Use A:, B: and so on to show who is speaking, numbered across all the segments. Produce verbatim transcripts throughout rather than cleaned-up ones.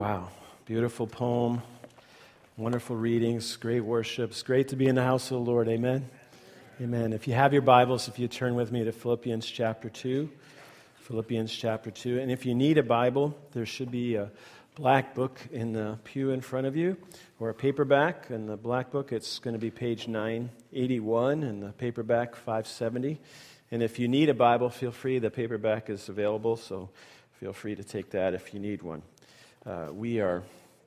A: Wow, beautiful poem, wonderful readings, great worship. It's great to be in the house of the Lord, amen? Amen. If you have your Bibles, if you turn with me to Philippians chapter two, Philippians chapter two. And if you need a Bible, there should be a black book in the pew in front of you, or a paperback. In the black book, it's going to be page nine eighty-one, and the paperback five seventy. And if you need a Bible, feel free. The paperback is available, so feel free to take that if you need one. Uh, we are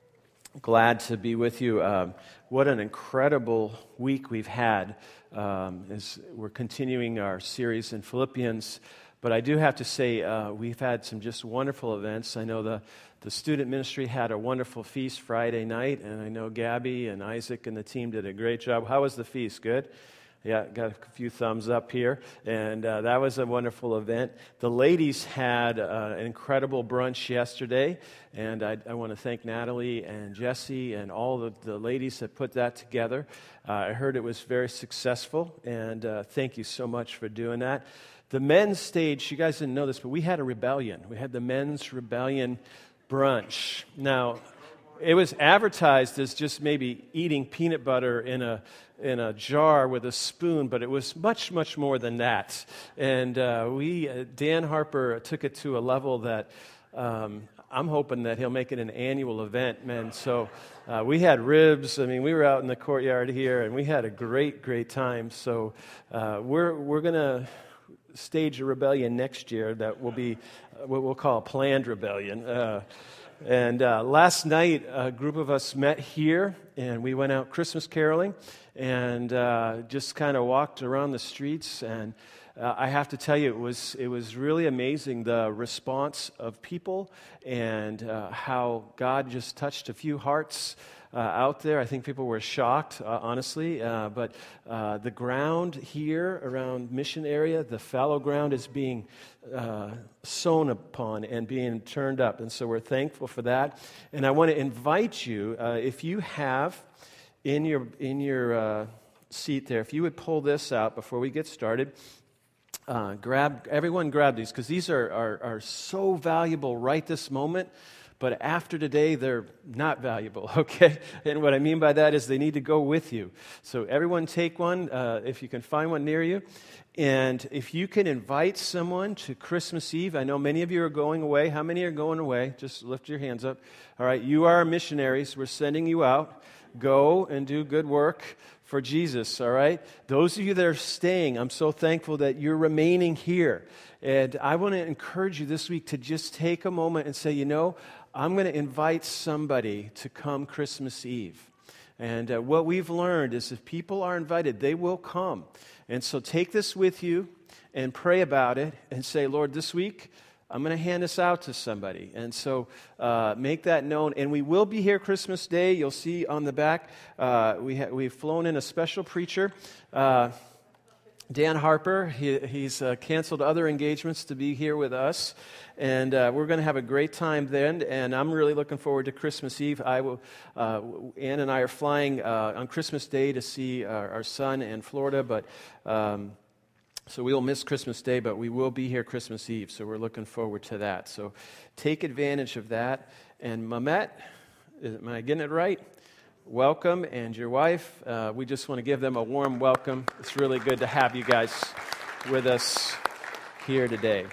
A: glad to be with you. Um, what an incredible week we've had um, as we're continuing our series in Philippians. But I do have to say, uh, we've had some just wonderful events. I know the, the student ministry had a wonderful feast Friday night, and I know Gabby and Isaac and the team did a great job. How was the feast? Good? Yeah, got a few thumbs up here, and uh, that was a wonderful event. The ladies had uh, an incredible brunch yesterday, and I, I want to thank Natalie and Jesse and all the, the ladies that put that together. Uh, I heard it was very successful, and uh, thank you so much for doing that. The men's stage, you guys didn't know this, but we had a rebellion. We had the men's rebellion brunch. Now, it was advertised as just maybe eating peanut butter in a in a jar with a spoon, but it was much, much more than that. And uh, we, uh, Dan Harper took it to a level that um, I'm hoping that he'll make it an annual event, man. So uh, we had ribs. I mean, we were out in the courtyard here, and we had a great, great time. So uh, we're we're gonna stage a rebellion next year that will be what we'll call a planned rebellion. Uh, And uh, last night, a group of us met here, and we went out Christmas caroling, and uh, just kind of walked around the streets. And uh, I have to tell you, it was it was really amazing, the response of people, and uh, how God just touched a few hearts Uh, out there. I think people were shocked, uh, honestly, uh, but uh, the ground here around Mission area, the fallow ground is being uh, sown upon and being turned up, and so we're thankful for that. And I want to invite you, uh, if you have in your in your uh, seat there, if you would pull this out before we get started. Uh, grab everyone, grab these, because these are, are are so valuable right this moment. But after today, they're not valuable, okay? And what I mean by that is they need to go with you. So everyone take one, uh, if you can find one near you. And if you can invite someone to Christmas Eve, I know many of you are going away. How many are going away? Just lift your hands up. All right, you are missionaries. We're sending you out. Go and do good work for Jesus, all right? Those of you that are staying, I'm so thankful that you're remaining here. And I want to encourage you this week to just take a moment and say, you know, I'm going to invite somebody to come Christmas Eve. And uh, what we've learned is if people are invited, they will come. And so take this with you and pray about it and say, Lord, this week, I'm going to hand this out to somebody. And so uh, make that known. And we will be here Christmas Day. You'll see on the back, uh, we ha- we've flown in a special preacher, uh, Dan Harper. He, he's uh, canceled other engagements to be here with us. And uh, we're going to have a great time then. And I'm really looking forward to Christmas Eve. I will. Uh, Ann and I are flying uh, on Christmas Day to see our, our son in Florida. But um, so we will miss Christmas Day, but we will be here Christmas Eve. So we're looking forward to that. So take advantage of that. And Mamet, am I getting it right? Welcome, and your wife. Uh, we just want to give them a warm welcome. It's really good to have you guys with us here today.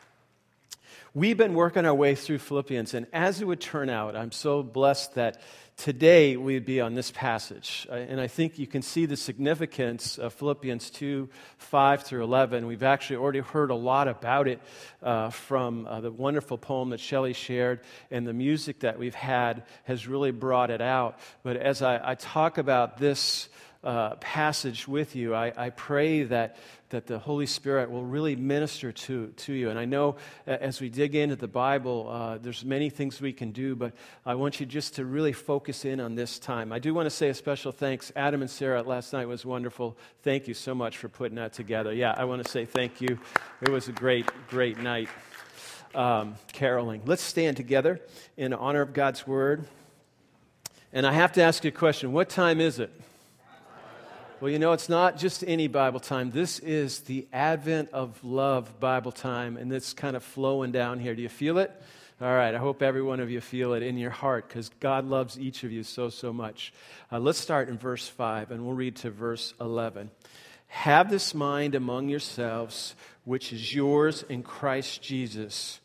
A: We've been working our way through Philippians, and as it would turn out, I'm so blessed that today we'd be on this passage. And I think you can see the significance of Philippians two, five through eleven. We've actually already heard a lot about it uh, from uh, the wonderful poem that Shelley shared, and the music that we've had has really brought it out. But as I, I talk about this uh, passage with you, I, I pray that that the Holy Spirit will really minister to, to you. And I know as we dig into the Bible, uh, there's many things we can do, but I want you just to really focus in on this time. I do want to say a special thanks. Adam and Sarah, last night was wonderful. Thank you so much for putting that together. Yeah, I want to say thank you. It was a great, great night um, caroling. Let's stand together in honor of God's Word. And I have to ask you a question. What time is it? Well, you know, it's not just any Bible time. This is the Advent of Love Bible time, and it's kind of flowing down here. Do you feel it? All right, I hope every one of you feel it in your heart because God loves each of you so, so much. Uh, let's start in verse five, and we'll read to verse eleven. Have this mind among yourselves, which is yours in Christ Jesus.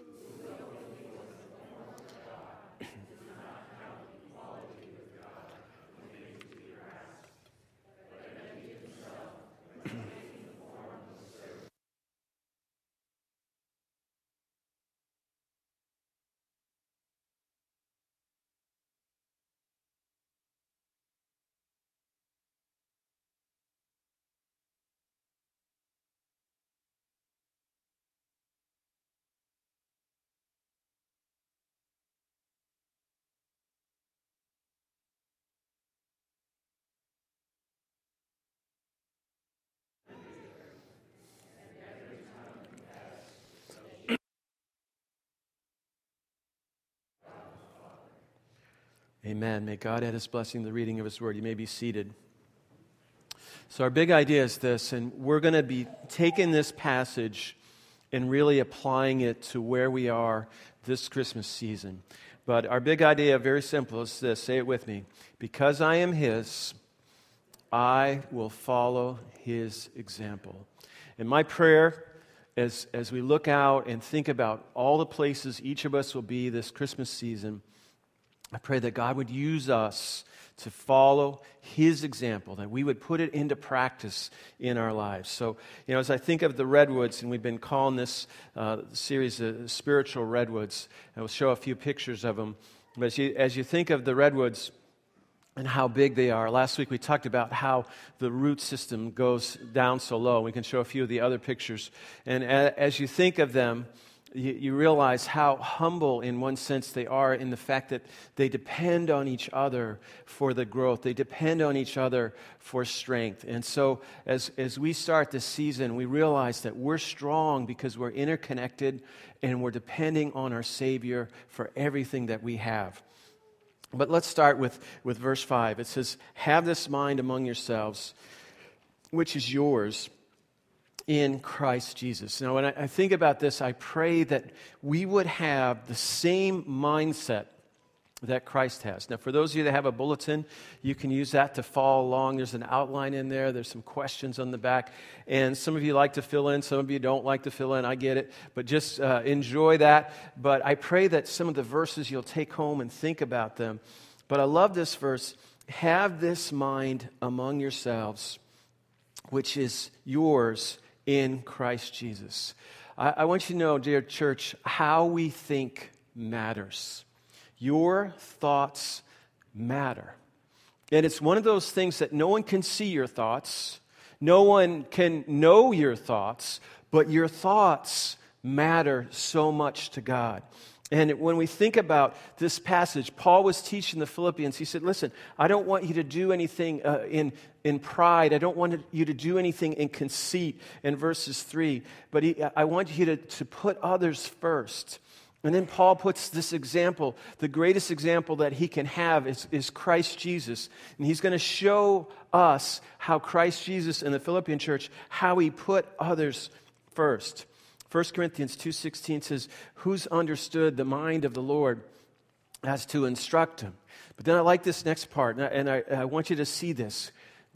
A: Amen. May God add His blessing to the reading of His word. You may be seated. So our big idea is this, and we're going to be taking this passage and really applying it to where we are this Christmas season. But our big idea, very simple, is this. Say it with me. Because I am His, I will follow His example. And my prayer, as, as we look out and think about all the places each of us will be this Christmas season, I pray that God would use us to follow His example, that we would put it into practice in our lives. So, you know, as I think of the redwoods, and we've been calling this uh, series uh, Spiritual Redwoods, and we'll show a few pictures of them. But as you, as you think of the redwoods and how big they are, last week we talked about how the root system goes down so low. We can show a few of the other pictures. And a, as you think of them, You, you realize how humble in one sense they are in the fact that they depend on each other for the growth. They depend on each other for strength. And so as, as we start this season, we realize that we're strong because we're interconnected and we're depending on our Savior for everything that we have. But let's start with, with verse five. It says, have this mind among yourselves, which is yours in Christ Jesus. Now, when I, I think about this, I pray that we would have the same mindset that Christ has. Now, for those of you that have a bulletin, you can use that to follow along. There's an outline in there. There's some questions on the back. And some of you like to fill in. Some of you don't like to fill in. I get it. But just uh, enjoy that. But I pray that some of the verses you'll take home and think about them. But I love this verse. Have this mind among yourselves, which is yours in Christ Jesus. I, I want you to know, dear church, how we think matters. Your thoughts matter. And it's one of those things that no one can see your thoughts. No one can know your thoughts, but your thoughts matter so much to God. And when we think about this passage, Paul was teaching the Philippians. He said, listen, I don't want you to do anything uh, in, in pride. I don't want you to do anything in conceit in verses three. But he, I want you to, to put others first. And then Paul puts this example, the greatest example that he can have is, is Christ Jesus. And he's going to show us how Christ Jesus in the Philippian church, how he put others first. First Corinthians two sixteen says, who's understood the mind of the Lord as to instruct him? But then I like this next part, and I, I want you to see this.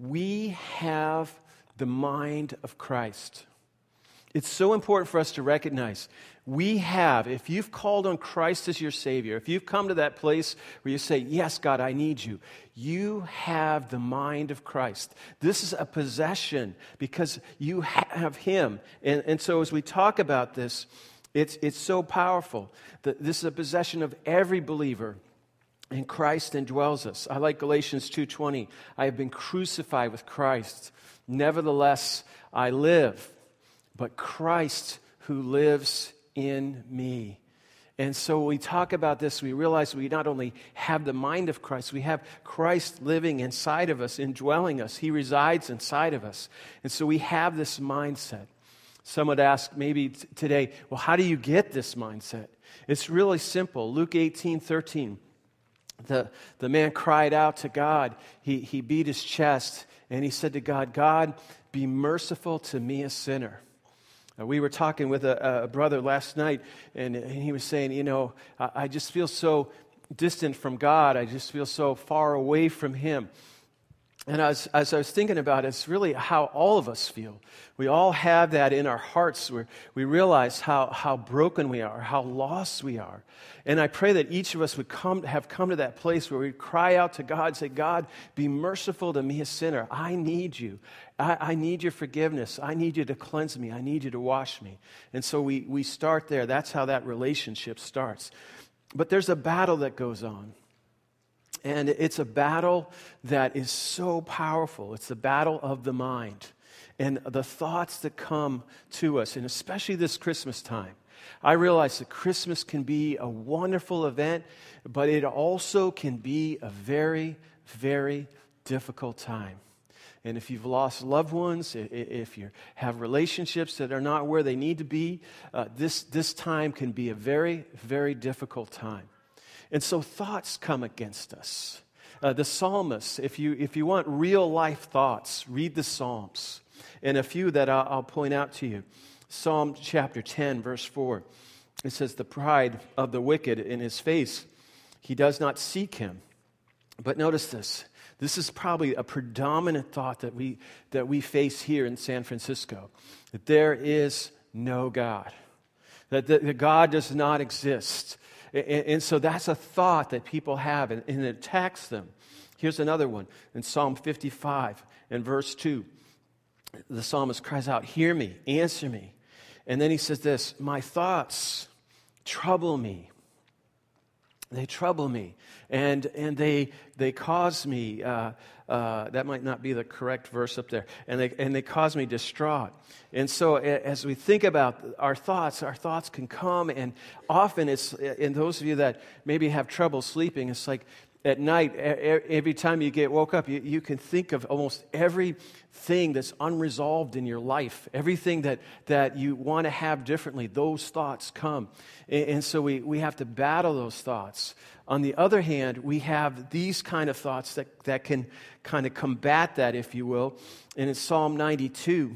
A: We have the mind of Christ. It's so important for us to recognize we have, if you've called on Christ as your Savior, if you've come to that place where you say, yes, God, I need you, you have the mind of Christ. This is a possession because you have Him. And, and so as we talk about this, it's, it's so powerful. That this is a possession of every believer. And Christ indwells us. I like Galatians two twenty. I have been crucified with Christ. Nevertheless, I live. But Christ who lives in me. And so when we talk about this, we realize we not only have the mind of Christ, we have Christ living inside of us, indwelling us. He resides inside of us. And so we have this mindset. Some would ask maybe t- today, well, how do you get this mindset? It's really simple. Luke eighteen thirteen. The, the man cried out to God. He, he beat his chest and he said to God, God, be merciful to me, a sinner. Uh, we were talking with a, a brother last night, and, and he was saying, you know, I, I just feel so distant from God. I just feel so far away from Him. And as, as I was thinking about it, it's really how all of us feel. We all have that in our hearts where we realize how, how broken we are, how lost we are. And I pray that each of us would come have come to that place where we cry out to God, say, God, be merciful to me, a sinner. I need you. I, I need your forgiveness. I need you to cleanse me. I need you to wash me. And so we, we start there. That's how that relationship starts. But there's a battle that goes on. And it's a battle that is so powerful. It's the battle of the mind and the thoughts that come to us, and especially this Christmas time. I realize that Christmas can be a wonderful event, but it also can be a very, very difficult time. And if you've lost loved ones, if you have relationships that are not where they need to be, uh, this, this time can be a very, very difficult time. And so thoughts come against us. Uh, the psalmist, if you if you want real life thoughts, read the Psalms. And a few that I'll, I'll point out to you. Psalm chapter ten, verse four. It says, the pride of the wicked in his face, he does not seek him. But notice this. This is probably a predominant thought that we that we face here in San Francisco. That there is no God. That, that, that God does not exist. And so that's a thought that people have, and it attacks them. Here's another one. In Psalm fifty-five, in verse two, the psalmist cries out, hear me, answer me. And then he says this, my thoughts trouble me. They trouble me, and and they they cause me, uh, uh, that might not be the correct verse up there, and they and they cause me distraught. And so as we think about our thoughts, our thoughts can come, and often it's, in those of you that maybe have trouble sleeping, it's like at night, every time you get woke up, you, you can think of almost everything that's unresolved in your life, everything that, that you want to have differently. Those thoughts come. And, and so we, we have to battle those thoughts. On the other hand, we have these kind of thoughts that, that can kind of combat that, if you will. And in Psalm ninety-two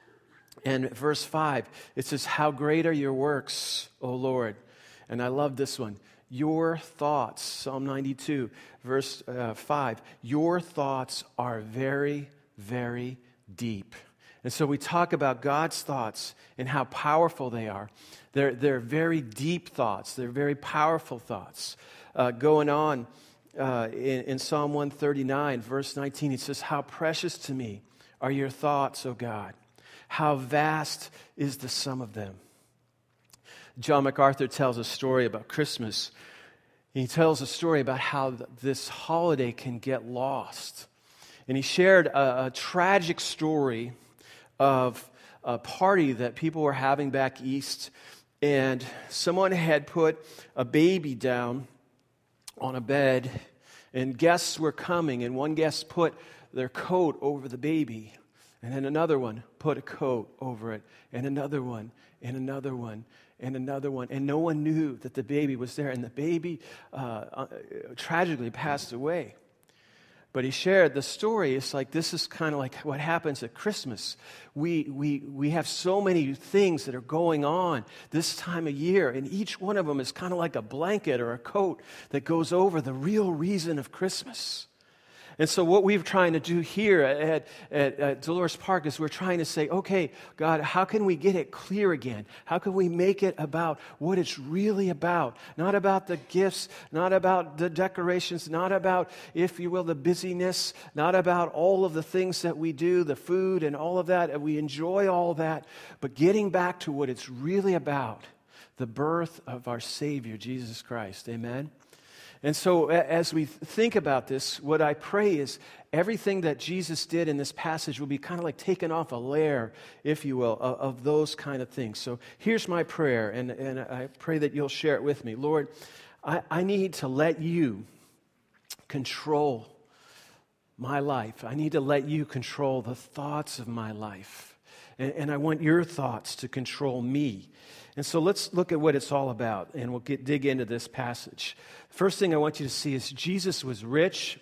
A: and verse five, it says, how great are your works, O Lord. And I love this one. Your thoughts, Psalm ninety-two, verse uh, five, your thoughts are very, very deep. And so we talk about God's thoughts and how powerful they are. They're, they're very deep thoughts. They're very powerful thoughts. Uh, going on uh, in, in Psalm one thirty-nine, verse nineteen, it says, how precious to me are your thoughts, O God. How vast is the sum of them. John MacArthur tells a story about Christmas. He tells a story about how th- this holiday can get lost. And he shared a, a tragic story of a party that people were having back east, and someone had put a baby down on a bed, and guests were coming, and one guest put their coat over the baby, and then another one put a coat over it, and another one, and another one, and another one, and no one knew that the baby was there, and the baby uh, uh, tragically passed away. But he shared the story. It's like, this is kind of like what happens at Christmas. We, we, we have so many things that are going on this time of year, and each one of them is kind of like a blanket or a coat that goes over the real reason of Christmas. And so what we're trying to do here at, at, at Dolores Park is we're trying to say, okay, God, how can we get it clear again? How can we make it about what it's really about? Not about the gifts, not about the decorations, not about, if you will, the busyness, not about all of the things that we do, the food and all of that, and we enjoy all that, but getting back to what it's really about, the birth of our Savior, Jesus Christ. Amen? And so as we think about this, what I pray is everything that Jesus did in this passage will be kind of like taken off a layer, if you will, of, of those kind of things. So here's my prayer, and, and I pray that you'll share it with me. Lord, I, I need to let you control my life. I need to let you control the thoughts of my life. And, and I want your thoughts to control me. And so let's look at what it's all about, and we'll get, dig into this passage. First thing I want you to see is Jesus was rich,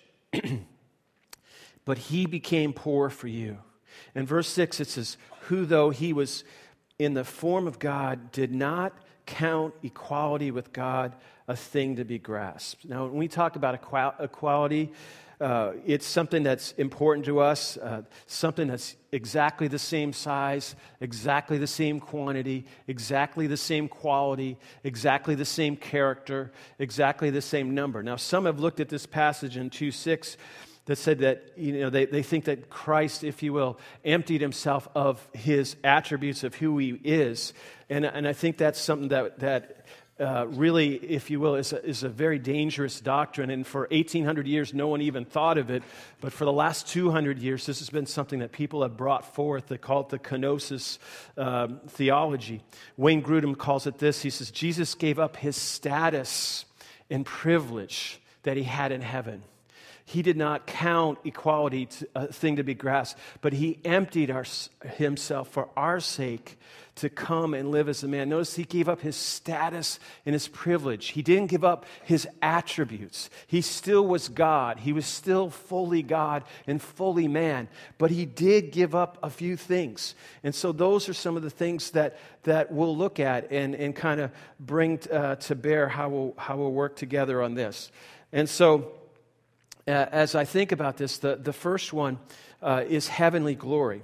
A: but he became poor for you. In verse six, it says, who though he was in the form of God did not count equality with God a thing to be grasped. Now, when we talk about equality, uh, it's something that's important to us, uh, something that's exactly the same size, exactly the same quantity, exactly the same quality, exactly the same character, exactly the same number. Now, some have looked at this passage in two six that said that, you know, they, they think that Christ, if you will, emptied himself of his attributes of who he is. And, and I think that's something that, that uh, really, if you will, is a, is a very dangerous doctrine. And for eighteen hundred years, no one even thought of it. But for the last two hundred years, this has been something that people have brought forth. They call it the kenosis um, theology. Wayne Grudem calls it this. He says, Jesus gave up his status and privilege that he had in heaven. He did not count equality to, a thing to be grasped, but he emptied our, himself for our sake to come and live as a man. Notice he gave up his status and his privilege. He didn't give up his attributes. He still was God. He was still fully God and fully man, but he did give up a few things. And so those are some of the things that, that we'll look at and, and kind of bring uh, to bear how we'll, how we'll work together on this. And so, Uh, as I think about this, the, the first one uh, is heavenly glory.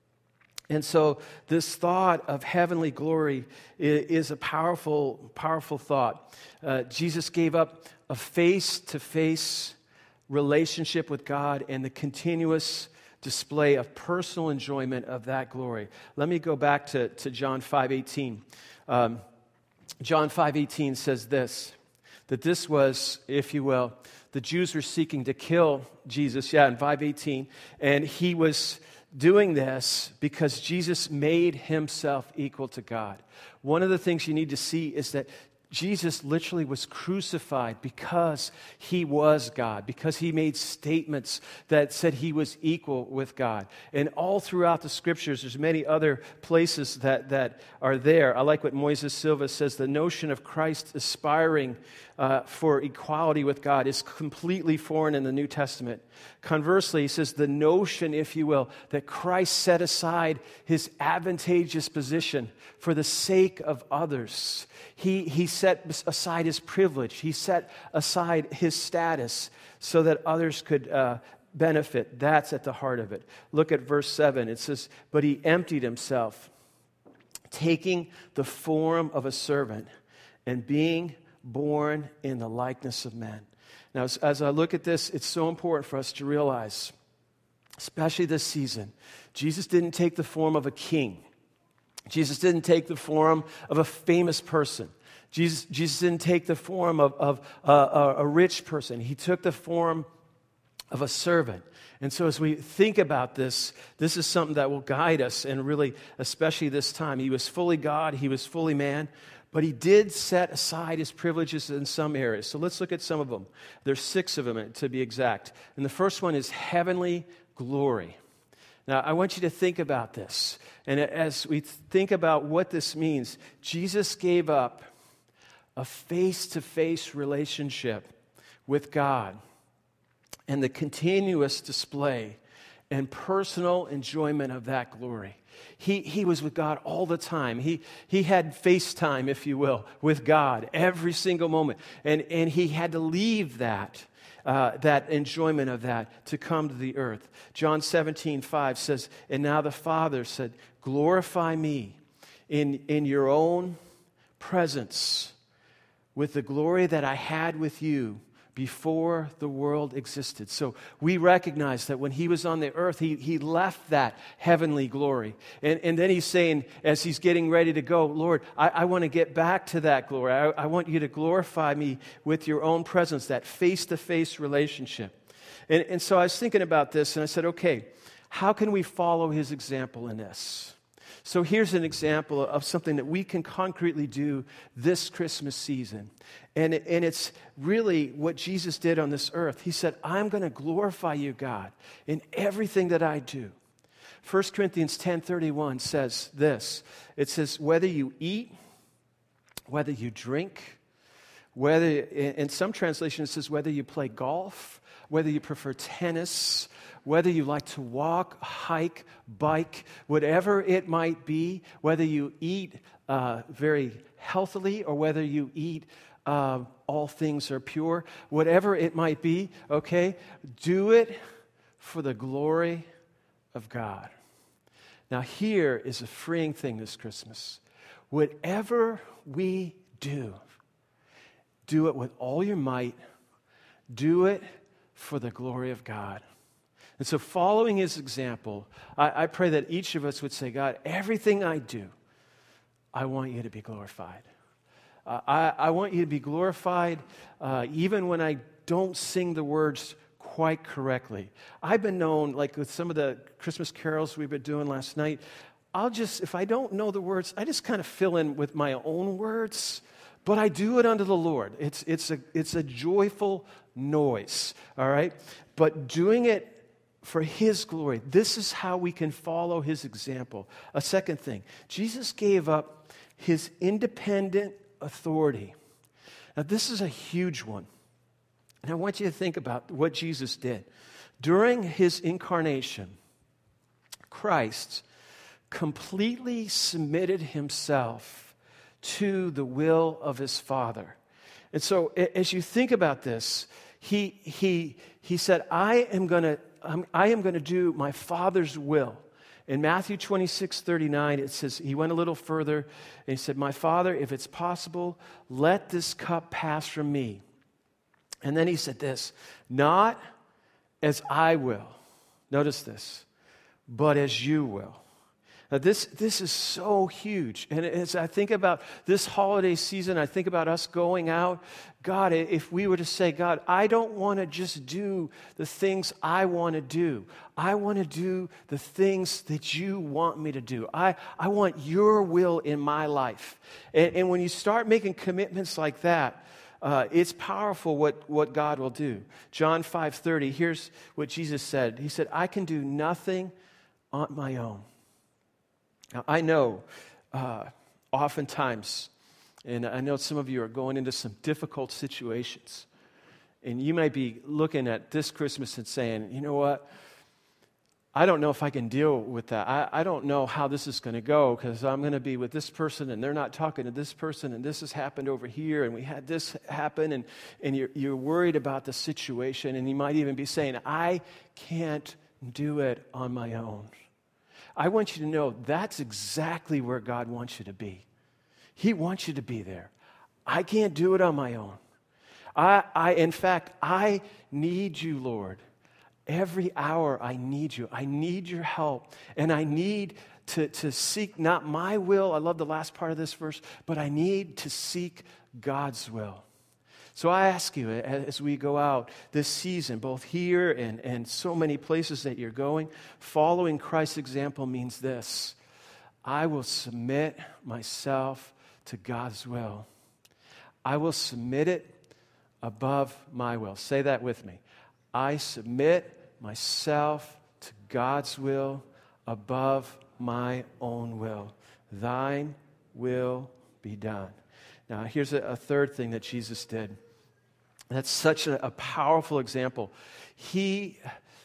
A: And so this thought of heavenly glory is, is a powerful, powerful thought. Uh, Jesus gave up a face-to-face relationship with God and the continuous display of personal enjoyment of that glory. Let me go back to, to John five eighteen. Um, John five eighteen says this, that this was, if you will, the Jews were seeking to kill Jesus, yeah, in five eighteen, and he was doing this because Jesus made himself equal to God. One of the things you need to see is that Jesus literally was crucified because he was God, because he made statements that said he was equal with God. And all throughout the scriptures, there's many other places that, that are there. I like what Moises Silva says, the notion of Christ aspiring uh, for equality with God is completely foreign in the New Testament. Conversely, he says the notion, if you will, that Christ set aside his advantageous position for the sake of others. He, he set aside his privilege. He set aside his status so that others could uh, benefit. That's at the heart of it. Look at verse seven. It says, but he emptied himself, taking the form of a servant and being born in the likeness of men. Now, as, as I look at this, it's so important for us to realize, especially this season, Jesus didn't take the form of a king. Jesus didn't take the form of a famous person. Jesus, Jesus didn't take the form of, of uh, a, a rich person. He took the form of a servant. And so as we think about this, this is something that will guide us, and really, especially this time. He was fully God, he was fully man, but he did set aside his privileges in some areas. So let's look at some of them. There's six of them, to be exact. And the first one is heavenly glory. Now, I want you to think about this. And as we think about what this means, Jesus gave up a face-to-face relationship with God and the continuous display and personal enjoyment of that glory. He, he was with God all the time. He, he had FaceTime, if you will, with God every single moment. And, and he had to leave that, uh, that enjoyment of that to come to the earth. John seventeen five says, and now the Father said, glorify me in, in your own presence with the glory that I had with you before the world existed. So we recognize that when he was on the earth, he, he left that heavenly glory. And, and then he's saying, as he's getting ready to go, Lord, I, I want to get back to that glory. I, I want you to glorify me with your own presence, that face-to-face relationship. And, and so I was thinking about this, and I said, okay, how can we follow his example in this? So here's an example of something that we can concretely do this Christmas season. And, it, and it's really what Jesus did on this earth. He said, I'm going to glorify you, God, in everything that I do. First Corinthians ten thirty-one says this. It says, whether you eat, whether you drink, whether, in some translations it says whether you play golf, whether you prefer tennis, whether you like to walk, hike, bike, whatever it might be, whether you eat uh, very healthily or whether you eat uh, all things are pure, whatever it might be, okay, do it for the glory of God. Now here is a freeing thing this Christmas. Whatever we do, do it with all your might. Do it for the glory of God. And so following his example, I, I pray that each of us would say, God, everything I do, I want you to be glorified. Uh, I, I want you to be glorified uh, even when I don't sing the words quite correctly. I've been known, like with some of the Christmas carols we've been doing last night, I'll just, if I don't know the words, I just kind of fill in with my own words, but I do it unto the Lord. It's, it's, a, it's a joyful noise, all right? But doing it for his glory, this is how we can follow his example. A second thing, Jesus gave up his independent authority. Now, this is a huge one. And I want you to think about what Jesus did. During his incarnation, Christ completely submitted himself to the will of his Father. And so as you think about this, he, he, he said, I am going to I am going to do my Father's will. In Matthew twenty-six thirty-nine, it says, he went a little further, and he said, my Father, if it's possible, let this cup pass from me. And then he said this, not as I will, notice this, but as you will. Now this, this is so huge. And as I think about this holiday season, I think about us going out, God, if we were to say, God, I don't want to just do the things I want to do. I want to do the things that you want me to do. I, I want your will in my life. And, and when you start making commitments like that, Uh, it's powerful what, what God will do. John five thirty, here's what Jesus said. He said, I can do nothing on my own. Now, I know uh, oftentimes, and I know some of you are going into some difficult situations, and you might be looking at this Christmas and saying, you know what? I don't know if I can deal with that. I, I don't know how this is going to go because I'm going to be with this person and they're not talking to this person and this has happened over here and we had this happen and, and you're, you're worried about the situation and you might even be saying, I can't do it on my own. I want you to know that's exactly where God wants you to be. He wants you to be there. I can't do it on my own. I, I in fact, I need you, Lord. Every hour I need you. I need your help. And I need to, to seek not my will. I love the last part of this verse. But I need to seek God's will. So I ask you, as we go out this season, both here and, and so many places that you're going, following Christ's example means this. I will submit myself to God's will. I will submit it above my will. Say that with me. I submit myself to God's will above my own will. Thine will be done. Now, here's a, a third thing that Jesus did. That's such a, a powerful example. He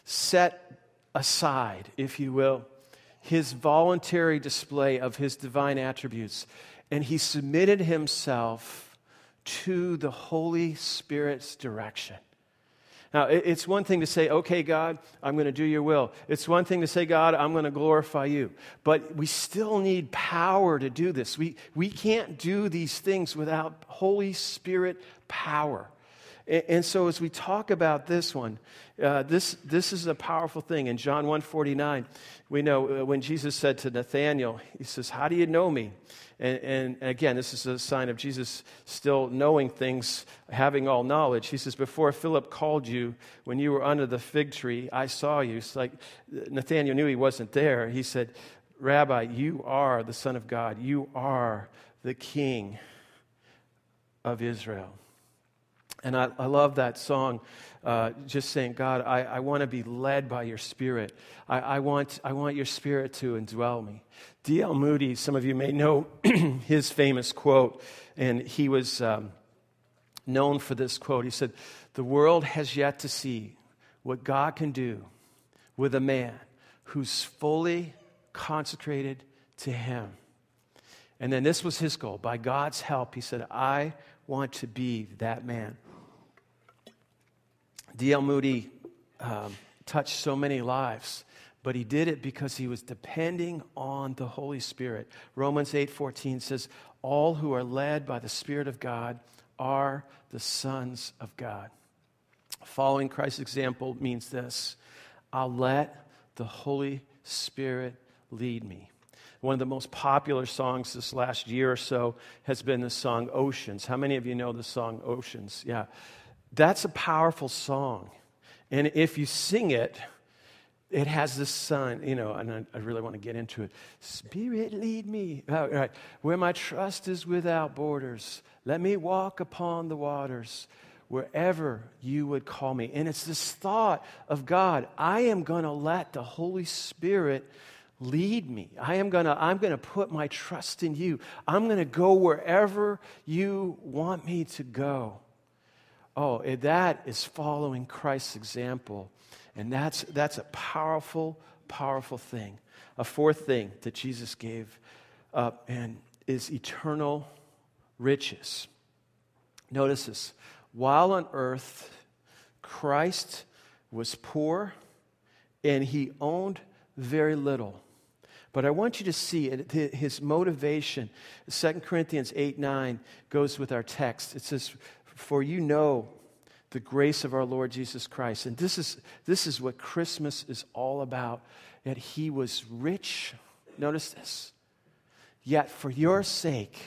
A: set aside, if you will, his voluntary display of his divine attributes, and he submitted himself to the Holy Spirit's direction. Now, it's one thing to say, okay, God, I'm going to do your will. It's one thing to say, God, I'm going to glorify you. But we still need power to do this. We, we can't do these things without Holy Spirit power. And, and so as we talk about this one, uh, this, this is a powerful thing. In John one forty-nine, we know when Jesus said to Nathanael, he says, how do you know me? And, and again, this is a sign of Jesus still knowing things, having all knowledge. He says, before Philip called you, when you were under the fig tree, I saw you. It's like Nathanael knew he wasn't there. He said, Rabbi, you are the Son of God. You are the King of Israel. And I, I love that song, uh, just saying, God, I, I want to be led by your Spirit. I, I, want, I want your Spirit to indwell me. D L Moody, some of you may know his famous quote, and he was um, known for this quote. He said, "The world has yet to see what God can do with a man who's fully consecrated to him." And then this was his goal. By God's help, he said, "I want to be that man." D L Moody um, touched so many lives, but he did it because he was depending on the Holy Spirit. Romans eight fourteen says, "All who are led by the Spirit of God are the sons of God." Following Christ's example means this: I'll let the Holy Spirit lead me. One of the most popular songs this last year or so has been the song Oceans. How many of you know the song Oceans? Yeah. That's a powerful song. And if you sing it, it has this sign, you know, and I, I really want to get into it. Spirit, lead me. Oh, right. Where my trust is without borders. Let me walk upon the waters. Wherever you would call me. And it's this thought of God, I am going to let the Holy Spirit lead me. I am going to I'm going to put my trust in you. I'm going to go wherever you want me to go. Oh, that is following Christ's example. And that's that's a powerful, powerful thing. A fourth thing that Jesus gave up and is eternal riches. Notice this. While on earth, Christ was poor and he owned very little. But I want you to see it, his motivation. Second Corinthians eight nine goes with our text. It says, "For you know the grace of our Lord Jesus Christ." And this is, this is what Christmas is all about. That he was rich. Notice this. Yet for your sake,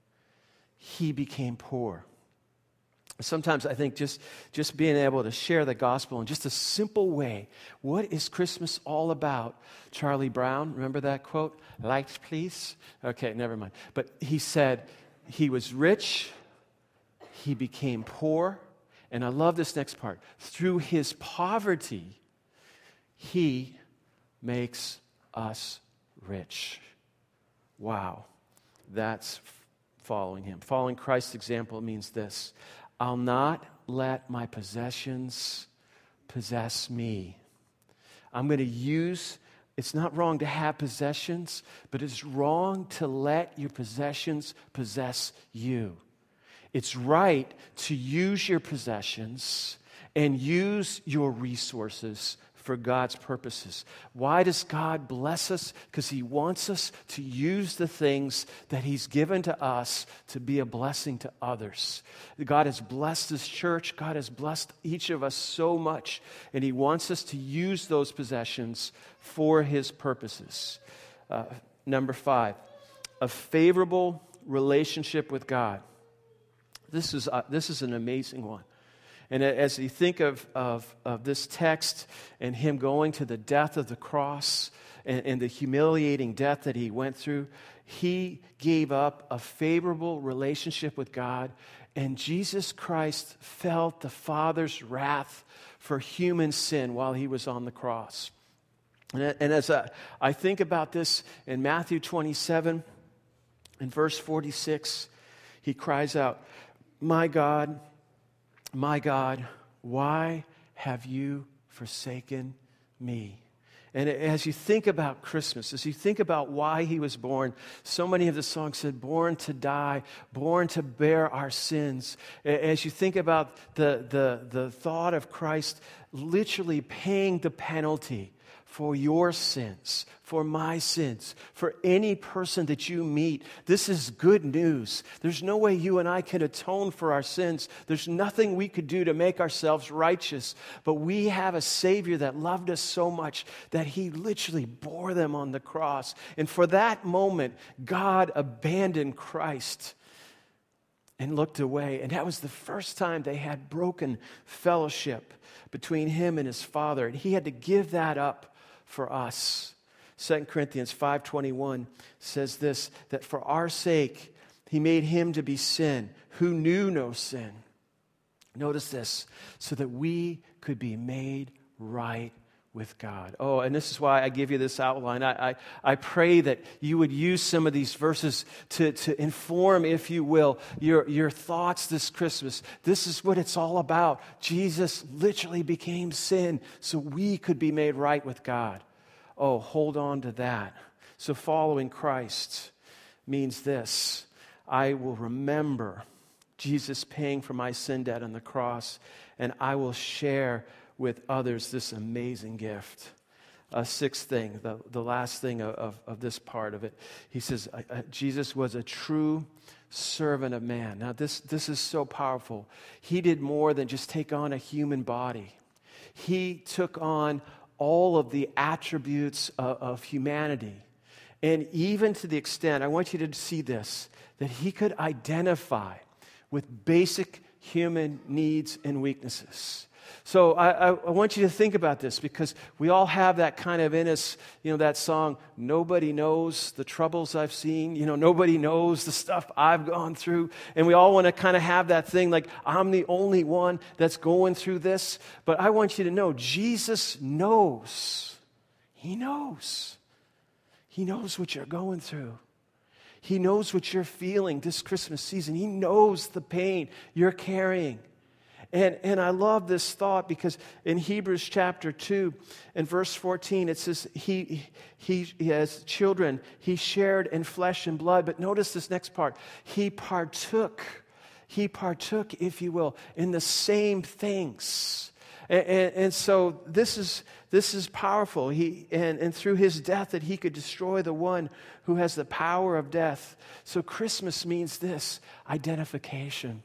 A: he became poor. Sometimes I think just, just being able to share the gospel in just a simple way. What is Christmas all about? Charlie Brown, remember that quote? Lights, please? Okay, never mind. But he said he was rich, he became poor, and I love this next part. Through his poverty, he makes us rich. Wow, that's following him. Following Christ's example means this: I'll not let my possessions possess me. I'm going to use, it's not wrong to have possessions, but it's wrong to let your possessions possess you. It's right to use your possessions and use your resources for God's purposes. Why does God bless us? Because he wants us to use the things that he's given to us to be a blessing to others. God has blessed this church. God has blessed each of us so much, and he wants us to use those possessions for his purposes. Uh, number five, a favorable relationship with God. This is, uh, this is an amazing one. And as you think of, of, of this text and him going to the death of the cross and, and the humiliating death that he went through, he gave up a favorable relationship with God, and Jesus Christ felt the Father's wrath for human sin while he was on the cross. And, and as I, I think about this in Matthew twenty-seven, in verse forty-six, he cries out, "My God, my God, why have you forsaken me?" And as you think about Christmas, as you think about why he was born, so many of the songs said, born to die, born to bear our sins. As you think about the, the, the thought of Christ literally paying the penalty for your sins, for my sins, for any person that you meet. This is good news. There's no way you and I can atone for our sins. There's nothing we could do to make ourselves righteous. But we have a Savior that loved us so much that he literally bore them on the cross. And for that moment, God abandoned Christ and looked away. And that was the first time they had broken fellowship between him and his Father. And he had to give that up for us. Second Corinthians five twenty-one says this, that for our sake he made him to be sin who knew no sin. Notice this, so that we could be made right with God. Oh, and this is why I give you this outline. I, I, I pray that you would use some of these verses to, to inform, if you will, your, your thoughts this Christmas. This is what it's all about. Jesus literally became sin so we could be made right with God. Oh, hold on to that. So following Christ means this: I will remember Jesus paying for my sin debt on the cross, and I will share with others this amazing gift. A sixth thing, the, the last thing of, of, of this part of it, he says, uh, Jesus was a true servant of man. Now this, this is so powerful. He did more than just take on a human body. He took on all of the attributes of, of humanity. And even to the extent, I want you to see this, that he could identify with basic human needs and weaknesses. So I, I, I want you to think about this, because we all have that kind of in us, you know, that song, nobody knows the troubles I've seen, you know, nobody knows the stuff I've gone through. And we all want to kind of have that thing like, I'm the only one that's going through this. But I want you to know, Jesus knows. He knows. He knows what you're going through. He knows what you're feeling this Christmas season. He knows the pain you're carrying. And, and I love this thought, because in Hebrews chapter two and verse fourteen, it says, he, he, he as children, he shared in flesh and blood. But notice this next part. He partook, he partook, if you will, in the same things. And, and, and so this is this is powerful. He and, and through his death that he could destroy the one who has the power of death. So Christmas means this: identification.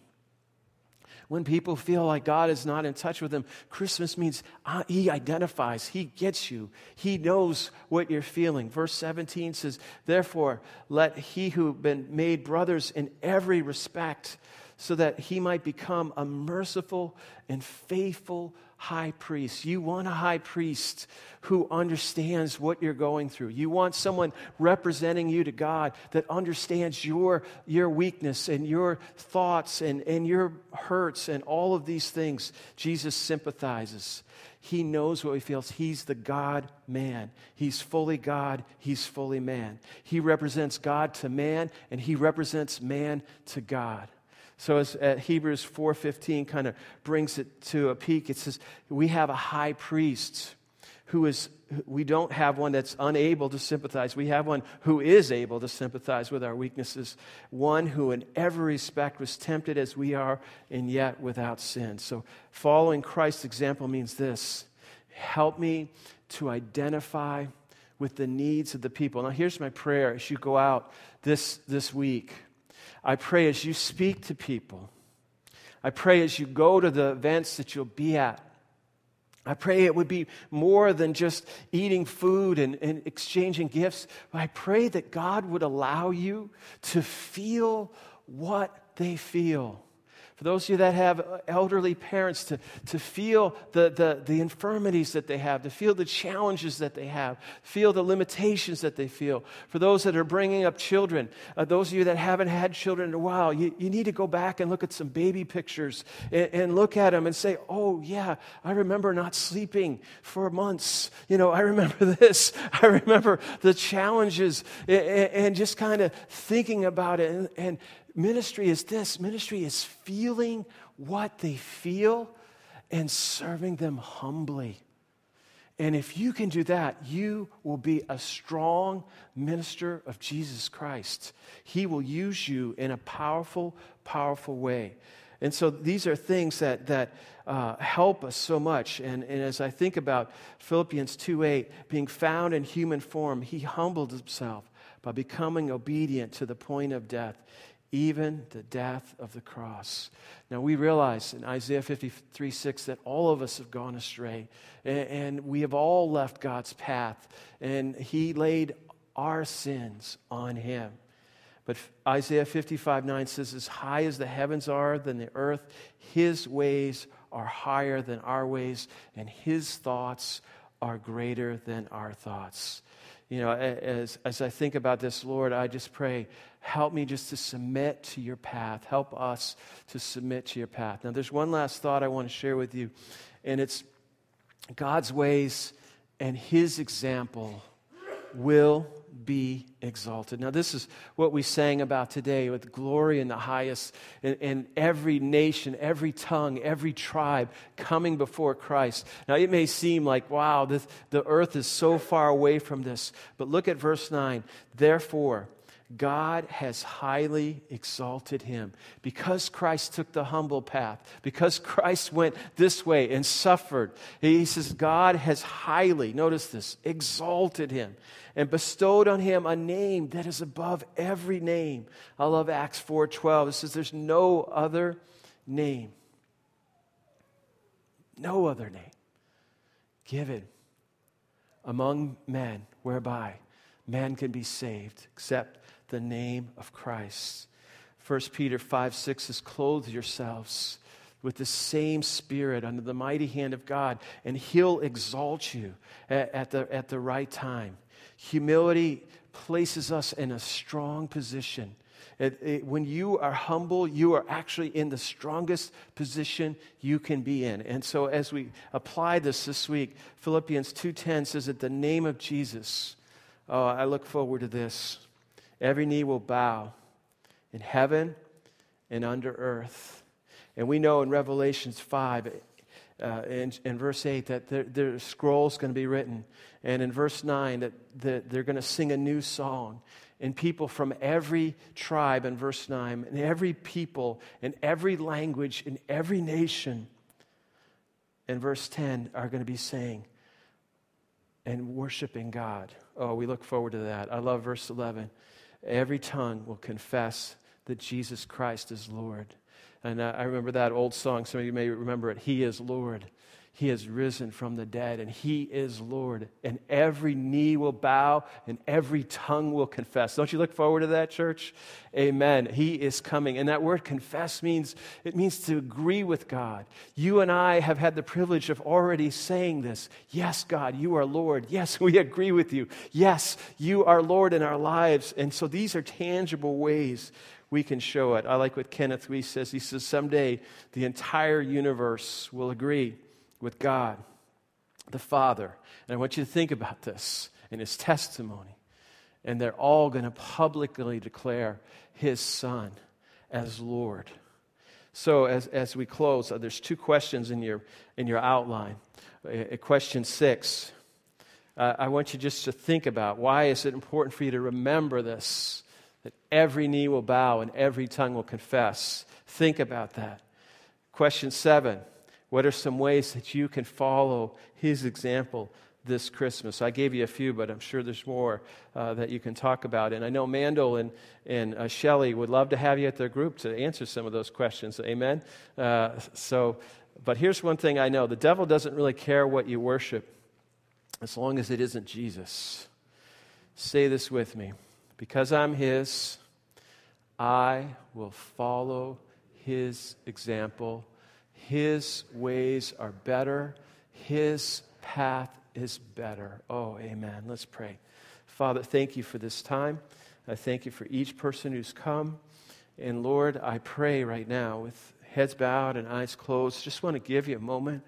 A: When people feel like God is not in touch with them, Christmas means uh, he identifies, he gets you, he knows what you're feeling. Verse seventeen says, therefore, let he who been made brothers in every respect, so that he might become a merciful and faithful high priest. You want a high priest who understands what you're going through. You want someone representing you to God that understands your, your weakness and your thoughts and, and your hurts and all of these things. Jesus sympathizes. He knows what he feels. He's the God-man. He's fully God. He's fully man. He represents God to man, and he represents man to God. So as uh, Hebrews four fifteen kind of brings it to a peak, it says, we have a high priest who is, we don't have one that's unable to sympathize. We have one who is able to sympathize with our weaknesses. One who in every respect was tempted as we are, and yet without sin. So following Christ's example means this: help me to identify with the needs of the people. Now here's my prayer as you go out this, this week. I pray as you speak to people, I pray as you go to the events that you'll be at, I pray it would be more than just eating food and, and exchanging gifts, but I pray that God would allow you to feel what they feel. For those of you that have elderly parents, to, to feel the, the, the infirmities that they have, to feel the challenges that they have, feel the limitations that they feel. For those that are bringing up children, uh, those of you that haven't had children in a while, you, you need to go back and look at some baby pictures and, and look at them and say, oh yeah, I remember not sleeping for months. You know, I remember this. I remember the challenges, and, and just kind of thinking about it. And, and ministry is this. Ministry is feeling what they feel and serving them humbly. And if you can do that, you will be a strong minister of Jesus Christ. He will use you in a powerful, powerful way. And so these are things that, that uh, help us so much. And, and as I think about Philippians two eight, being found in human form, he humbled himself by becoming obedient to the point of death, even the death of the cross. Now we realize in Isaiah fifty-three six that all of us have gone astray, and, and we have all left God's path, and he laid our sins on him. But Isaiah fifty-five nine says, as high as the heavens are than the earth, his ways are higher than our ways, and his thoughts are greater than our thoughts. You know, as, as I think about this, Lord, I just pray, help me just to submit to your path. Help us to submit to your path. Now, there's one last thought I want to share with you, and it's God's ways and his example will be exalted. Now, this is what we sang about today with glory in the highest, and, and every nation, every tongue, every tribe coming before Christ. Now, it may seem like, wow, this, the earth is so far away from this. But look at verse nine. Therefore, God has highly exalted him. Because Christ took the humble path, because Christ went this way and suffered, he says God has highly, notice this, exalted him and bestowed on him a name that is above every name. I love Acts four twelve. It says there's no other name, no other name given among men whereby man can be saved except the name of Christ. First Peter five six says, clothe yourselves with the same Spirit under the mighty hand of God, and he'll exalt you at, at, the, at the right time. Humility places us in a strong position. It, it, when you are humble, you are actually in the strongest position you can be in. And so as we apply this this week, Philippians two ten says, at the name of Jesus, oh, I look forward to this. Every knee will bow in heaven and under earth. And we know in Revelations five, uh, in, in verse eight, that there, there are scrolls going to be written. And in verse nine, that, that they're going to sing a new song. And people from every tribe, in verse nine, and every people, and every language, and every nation, in verse ten, are going to be saying and worshiping God. Oh, we look forward to that. I love verse eleven. Every tongue will confess that Jesus Christ is Lord. And I remember that old song. Some of you may remember it. He is Lord. He has risen from the dead, and he is Lord. And every knee will bow, and every tongue will confess. Don't you look forward to that, church? Amen. He is coming. And that word confess means, it means to agree with God. You and I have had the privilege of already saying this. Yes, God, you are Lord. Yes, we agree with you. Yes, you are Lord in our lives. And so these are tangible ways we can show it. I like what Kenneth Weiss says. He says, someday the entire universe will agree with God, the Father. And I want you to think about this in his testimony. And they're all going to publicly declare his Son as Lord. So as, as we close, uh, there's two questions in your, in your outline. Uh, question six, uh, I want you just to think about, why is it important for you to remember this? That every knee will bow and every tongue will confess. Think about that. Question seven, what are some ways that you can follow his example this Christmas? I gave you a few, but I'm sure there's more uh, that you can talk about. And I know Mandel and, and uh, Shelley would love to have you at their group to answer some of those questions. Amen? Uh, so, but here's one thing I know. The devil doesn't really care what you worship as long as it isn't Jesus. Say this with me. Because I'm his, I will follow his example. His ways are better. His path is better. Oh, amen. Let's pray. Father, thank you for this time. I thank you for each person who's come. And Lord, I pray right now with heads bowed and eyes closed, just want to give you a moment.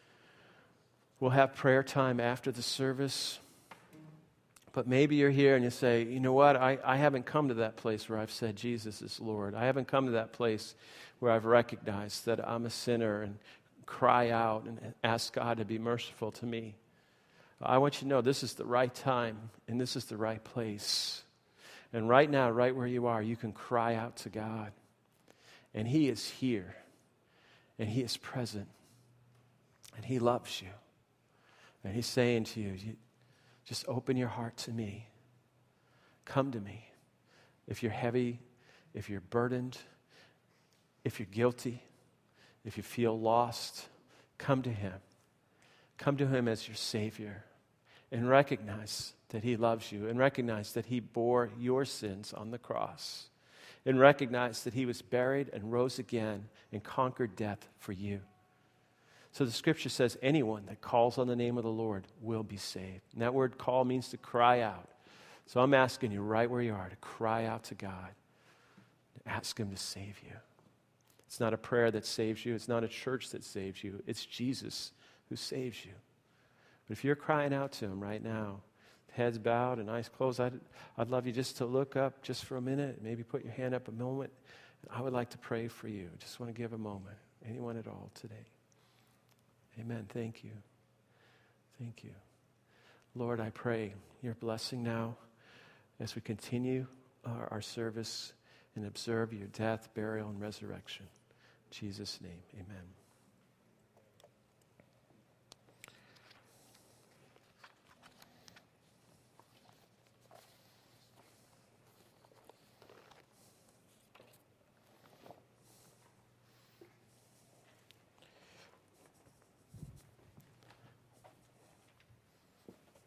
A: We'll have prayer time after the service. But maybe you're here and you say, you know what, I, I haven't come to that place where I've said Jesus is Lord. I haven't come to that place where I've recognized that I'm a sinner and cry out and ask God to be merciful to me. I want you to know this is the right time and this is the right place. And right now, right where you are, you can cry out to God. And he is here. And he is present. And he loves you. And he's saying to you, you just open your heart to me. Come to me. If you're heavy, if you're burdened, if you're guilty, if you feel lost, come to him. Come to him as your Savior and recognize that he loves you and recognize that he bore your sins on the cross and recognize that he was buried and rose again and conquered death for you. So the scripture says anyone that calls on the name of the Lord will be saved. And that word call means to cry out. So I'm asking you right where you are to cry out to God. To ask him to save you. It's not a prayer that saves you. It's not a church that saves you. It's Jesus who saves you. But if you're crying out to him right now, heads bowed and eyes closed, I'd, I'd love you just to look up just for a minute, maybe put your hand up a moment. I would like to pray for you. Just want to give a moment. Anyone at all today. Amen. Thank you. Thank you. Lord, I pray your blessing now as we continue our, our service and observe your death, burial, and resurrection. In Jesus' name, amen.